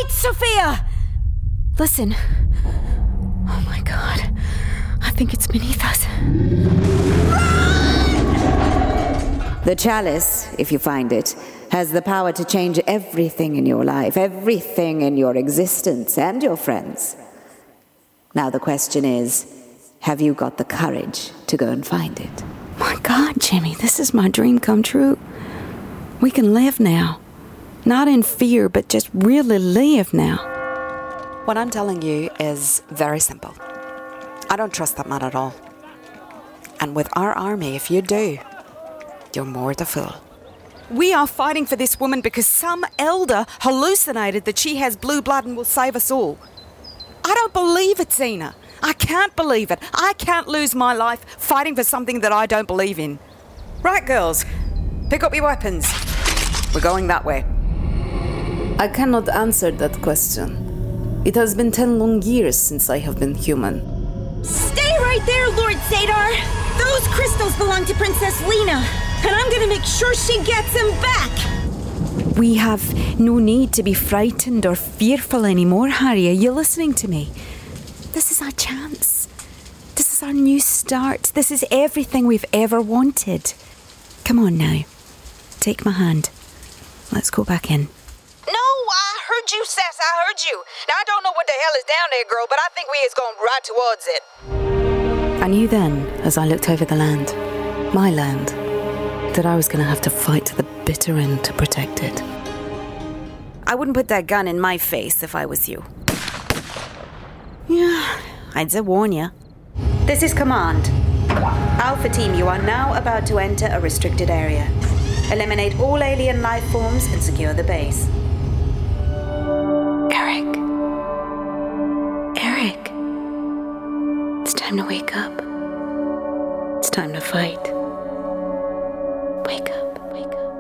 Wait, Sophia! Listen. Oh my God. I think it's beneath us. The chalice, if you find it, has the power to change everything in your life, everything in your existence and your friends. Now the question is, have you got the courage to go and find it? My God, Jimmy, this is my dream come true. We can live now. Not in fear, but just really live now. What I'm telling you is very simple. I don't trust that man at all. And with our army, if you do, you're more the fool. We are fighting for this woman because some elder hallucinated that she has blue blood and will save us all. I don't believe it, Zena. I can't believe it. I can't lose my life fighting for something that I don't believe in. Right, girls. Pick up your weapons. We're going that way. I cannot answer that question. It has been 10 long years since I have been human. Stay right there, Lord Sadar! Those crystals belong to Princess Lena, and I'm gonna make sure she gets them back! We have no need to be frightened or fearful anymore, Harry. Are you listening to me? This is our chance. This is our new start. This is everything we've ever wanted. Come on now. Take my hand. Let's go back in. No, I heard you, Sass. I heard you. Now, I don't know what the hell is down there, girl, but I think we is going right towards it. I knew then, as I looked over the land, my land, that I was going to have to fight to the bitter end to protect it. I wouldn't put that gun in my face if I was you. Yeah, I'd say warn you. This is Command. Alpha Team, you are now about to enter a restricted area. Eliminate all alien life forms and secure the base. Eric. Eric. It's time to wake up. It's time to fight. Wake up, wake up.